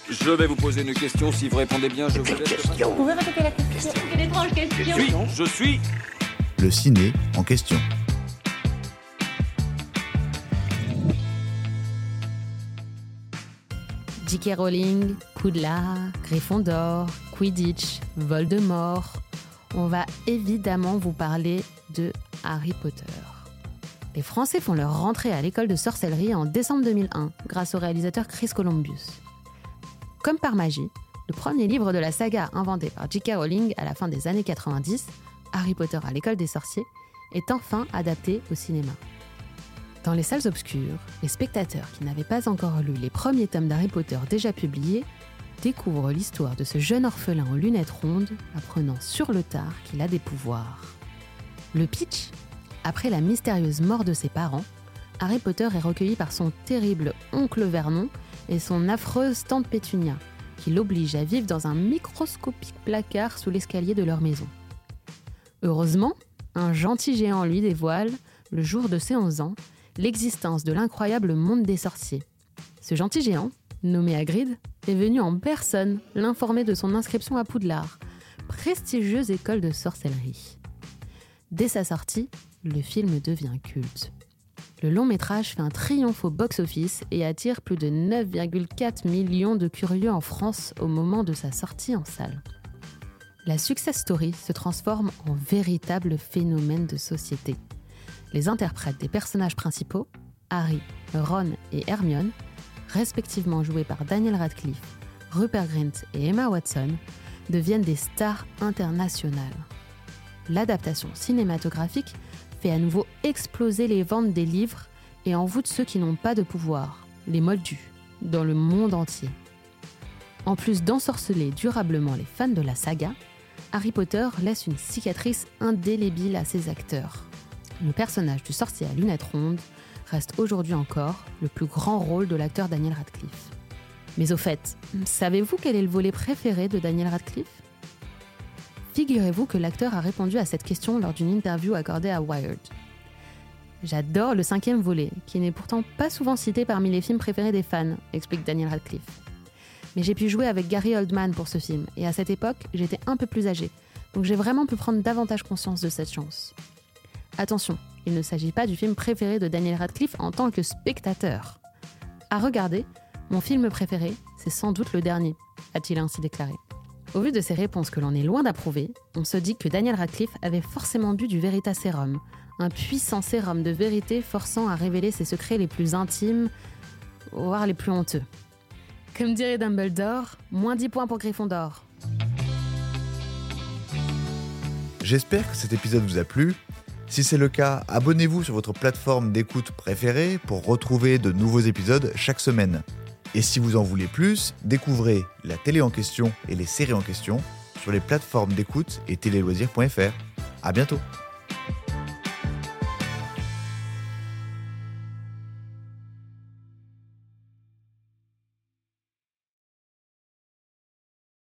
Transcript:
Je vais vous poser une question. Si vous répondez bien, je vous laisse. Vous pouvez répéter la question? Quelle étrange question. Je suis. Le ciné en question. J.K. Rowling, Poudlard, Gryffondor, Quidditch, Voldemort. On va évidemment vous parler de Harry Potter. Les Français font leur rentrée à l'école de sorcellerie en décembre 2001 grâce au réalisateur Chris Columbus. Comme par magie, le premier livre de la saga inventé par J.K. Rowling à la fin des années 90, Harry Potter à l'école des sorciers, est enfin adapté au cinéma. Dans les salles obscures, les spectateurs qui n'avaient pas encore lu les premiers tomes d'Harry Potter déjà publiés découvrent l'histoire de ce jeune orphelin aux lunettes rondes apprenant sur le tard qu'il a des pouvoirs. Le pitch ? Après la mystérieuse mort de ses parents, Harry Potter est recueilli par son terrible oncle Vernon et son affreuse tante Pétunia, qui l'obligent à vivre dans un microscopique placard sous l'escalier de leur maison. Heureusement, un gentil géant lui dévoile, le jour de ses 11 ans, l'existence de l'incroyable monde des sorciers. Ce gentil géant, nommé Hagrid, est venu en personne l'informer de son inscription à Poudlard, prestigieuse école de sorcellerie. Dès sa sortie, le film devient culte. Le long métrage fait un triomphe au box-office et attire plus de 9,4 millions de curieux en France au moment de sa sortie en salle. La success story se transforme en véritable phénomène de société. Les interprètes des personnages principaux, Harry, Ron et Hermione, respectivement joués par Daniel Radcliffe, Rupert Grint et Emma Watson, deviennent des stars internationales. L'adaptation cinématographique fait à nouveau exploser les ventes des livres et envoûte ceux qui n'ont pas de pouvoir, les moldus, dans le monde entier. En plus d'ensorceler durablement les fans de la saga, Harry Potter laisse une cicatrice indélébile à ses acteurs. Le personnage du sorcier à lunettes rondes reste aujourd'hui encore le plus grand rôle de l'acteur Daniel Radcliffe. Mais au fait, savez-vous quel est le volet préféré de Daniel Radcliffe ? Figurez-vous que l'acteur a répondu à cette question lors d'une interview accordée à Wired. « J'adore le 5e volet, qui n'est pourtant pas souvent cité parmi les films préférés des fans », explique Daniel Radcliffe. « Mais j'ai pu jouer avec Gary Oldman pour ce film, et à cette époque, j'étais un peu plus âgé, donc j'ai vraiment pu prendre davantage conscience de cette chance. » Attention, il ne s'agit pas du film préféré de Daniel Radcliffe en tant que spectateur. À regarder, mon film préféré, c'est sans doute le dernier, a-t-il ainsi déclaré. Au vu de ces réponses que l'on est loin d'approuver, on se dit que Daniel Radcliffe avait forcément bu du Veritaserum, un puissant sérum de vérité forçant à révéler ses secrets les plus intimes, voire les plus honteux. Comme dirait Dumbledore, moins 10 points pour Gryffondor. J'espère que cet épisode vous a plu. Si c'est le cas, abonnez-vous sur votre plateforme d'écoute préférée pour retrouver de nouveaux épisodes chaque semaine. Et si vous en voulez plus, découvrez la télé en question et les séries en question sur les plateformes d'écoute et téléloisirs.fr. À bientôt.